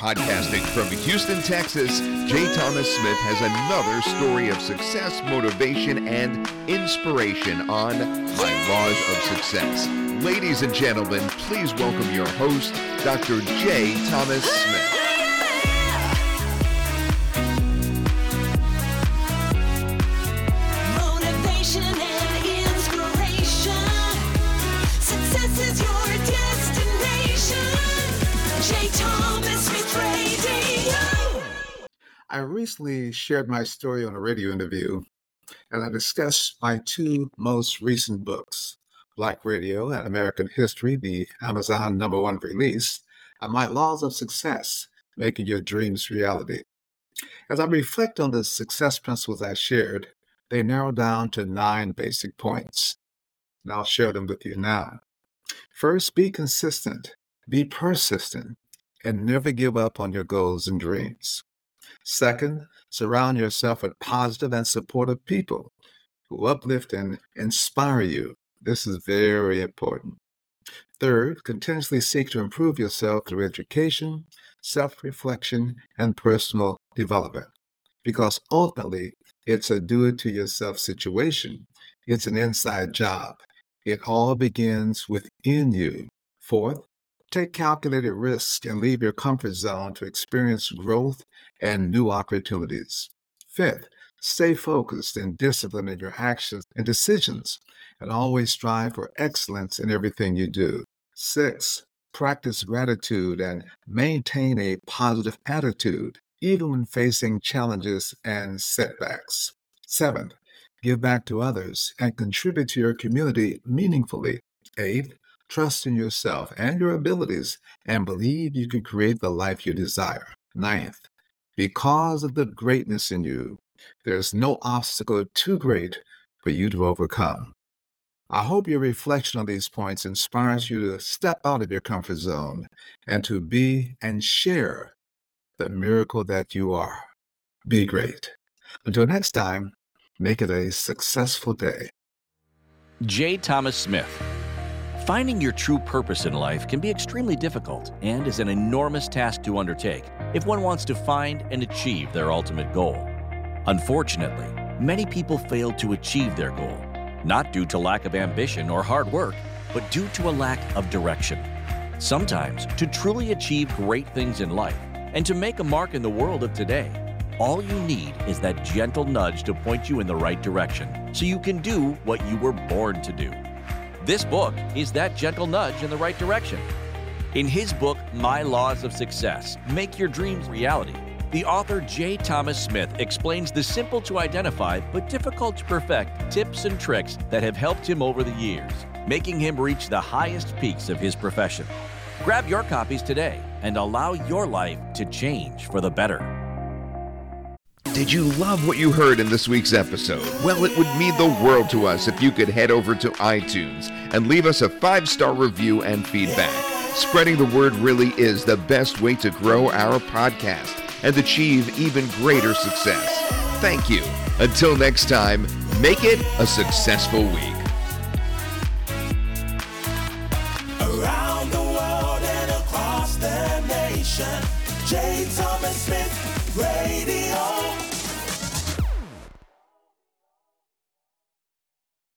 Podcasting from Houston, Texas, Jay Thomas Smith has another story of success, motivation, and inspiration on My Laws of Success. Ladies and gentlemen, please welcome your host, Dr. Jay Thomas Smith. Motivation and inspiration. Success is your destination. Jay Thomas Smith Radio. I recently shared my story on a radio interview, and I discussed my two most recent books, Black Radio and American History, the Amazon #1 release, and My Laws of Success, Making Your Dreams Reality. As I reflect on the success principles I shared, they narrow down to 9 basic points, and I'll share them with you now. First, be consistent, be persistent, and never give up on your goals and dreams. Second, surround yourself with positive and supportive people who uplift and inspire you. This is very important. Third, continuously seek to improve yourself through education, self-reflection, and personal development. Because ultimately, it's a do-it-to-yourself situation. It's an inside job. It all begins within you. Fourth, take calculated risks and leave your comfort zone to experience growth and new opportunities. Fifth, stay focused and disciplined in your actions and decisions, and always strive for excellence in everything you do. Sixth, practice gratitude and maintain a positive attitude, even when facing challenges and setbacks. Seventh, give back to others and contribute to your community meaningfully. Eighth, trust in yourself and your abilities and believe you can create the life you desire. Ninth, because of the greatness in you, there's no obstacle too great for you to overcome. I hope your reflection on these points inspires you to step out of your comfort zone and to be and share the miracle that you are. Be great. Until next time, make it a successful day. Jay Thomas Smith. Finding your true purpose in life can be extremely difficult and is an enormous task to undertake if one wants to find and achieve their ultimate goal. Unfortunately, many people fail to achieve their goal, not due to lack of ambition or hard work, but due to a lack of direction. Sometimes, to truly achieve great things in life and to make a mark in the world of today, all you need is that gentle nudge to point you in the right direction so you can do what you were born to do. This book is that gentle nudge in the right direction. In his book, My Laws of Success, Make Your Dreams Reality, the author Jay Thomas Smith explains the simple to identify but difficult to perfect tips and tricks that have helped him over the years, making him reach the highest peaks of his profession. Grab your copies today and allow your life to change for the better. Did you love what you heard in this week's episode? Well, it would mean the world to us if you could head over to iTunes and leave us a 5-star review and feedback. Spreading the word really is the best way to grow our podcast and achieve even greater success. Thank you. Until next time, make it a successful week. Around the world and across the nation. Jay Thomas Smith Radio.